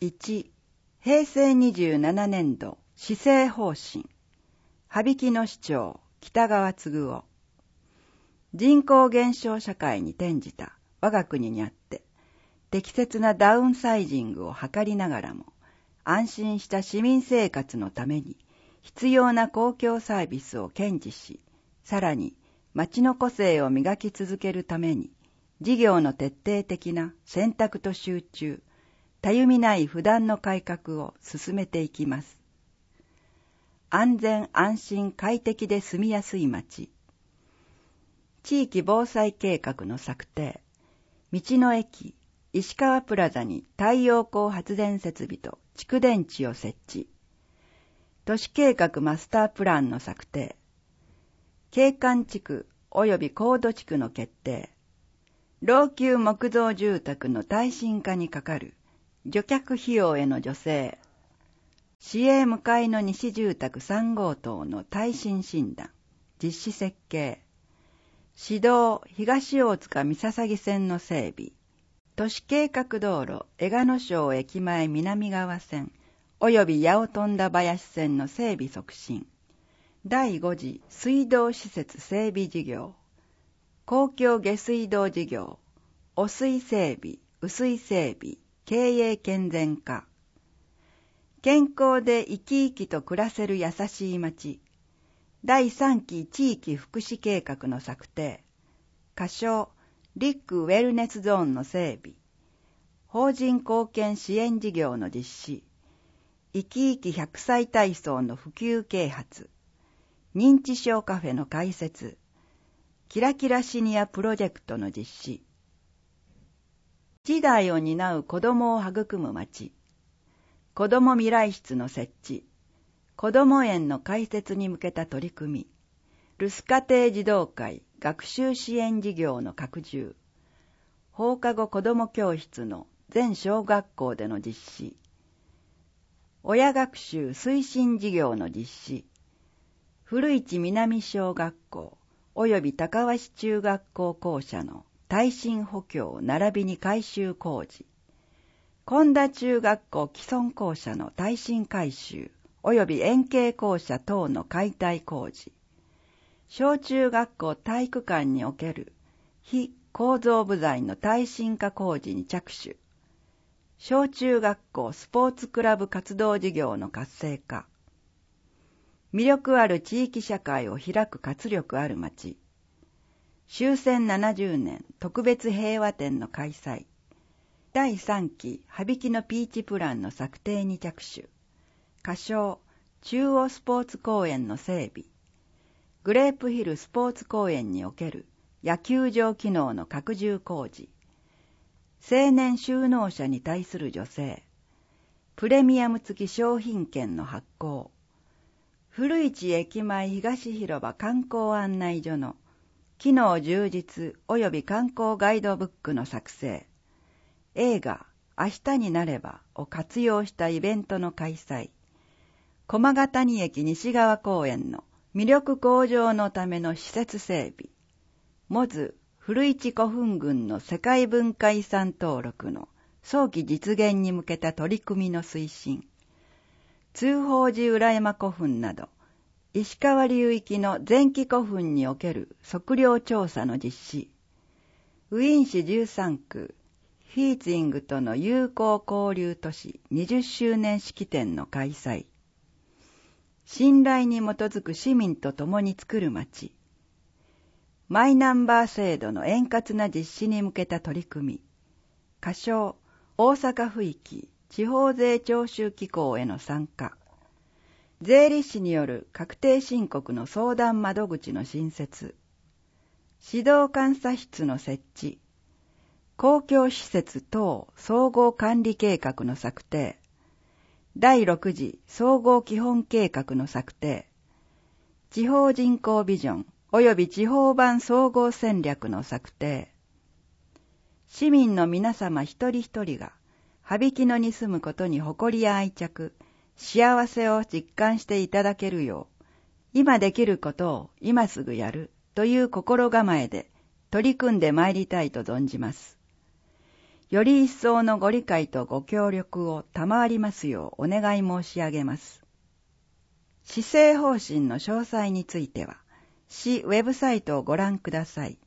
1、平成27年度施政方針。羽曳野市長北川嗣夫。人口減少社会に転じた我が国にあって、適切なダウンサイジングを図りながらも、安心した市民生活のために必要な公共サービスを堅持し、さらに町の個性を磨き続けるために、事業の徹底的な選択と集中、たゆみない不断の改革を進めていきます。安全安心快適で住みやすい町。地域防災計画の策定。道の駅、石川プラザに太陽光発電設備と蓄電池を設置。都市計画マスタープランの策定。景観地区及び高度地区の決定。老朽木造住宅の耐震化にかかる除却費用への助成。市営向かいの西住宅3号棟の耐震診断、実施設計。市道東大塚三笠線の整備。都市計画道路江鹿野省駅前南側線及び八尾富田林線の整備促進。第5次水道施設整備事業。公共下水道事業。汚水整備、雨水整備、経営健全化。健康で生き生きと暮らせる優しい町。第3期地域福祉計画の策定。仮称リックウェルネスゾーンの整備。法人貢献支援事業の実施。生き生き100歳体操の普及啓発。認知症カフェの開設。キラキラシニアプロジェクトの実施。次代を担う子どもを育む町。子ども未来室の設置。子ども園の開設に向けた取り組み。留守家庭児童会学習支援事業の拡充。放課後子ども教室の全小学校での実施。親学習推進事業の実施。古市南小学校及び高鷲中学校校舎の耐震補強並びに改修工事。本田中学校既存校舎の耐震改修及び円形校舎等の解体工事。小中学校体育館における非構造部材の耐震化工事に着手。小中学校スポーツクラブ活動事業の活性化。魅力ある地域社会を開く活力ある町。終戦70年特別平和展の開催。第3期羽曳野ピーチプランの策定に着手。仮称中央スポーツ公園の整備。グレープヒルスポーツ公園における野球場機能の拡充工事。青年就農者に対する助成。プレミアム付き商品券の発行。古市駅前東広場観光案内所の機能充実及び観光ガイドブックの作成。映画明日になればを活用したイベントの開催。駒ヶ谷駅西側公園の魅力向上のための施設整備。モズ古市古墳群の世界文化遺産登録の早期実現に向けた取り組みの推進。通宝寺浦山古墳など石川流域の前期古墳における測量調査の実施。ウィーン市13区フィーツィングとの友好交流都市20周年式典の開催。信頼に基づく市民と共に作る町。マイナンバー制度の円滑な実施に向けた取り組み。仮称大阪府域地方税徴収機構への参加。税理士による確定申告の相談窓口の新設。指導監査室の設置。公共施設等総合管理計画の策定。第6次総合基本計画の策定。地方人口ビジョン及び地方版総合戦略の策定。市民の皆様一人一人が羽曳野に住むことに誇りや愛着、幸せを実感していただけるよう、今できることを今すぐやるという心構えで取り組んでまいりたいと存じます。 より一層のご理解とご協力を賜りますようお願い申し上げます。施政方針の詳細については、市ウェブサイトをご覧ください。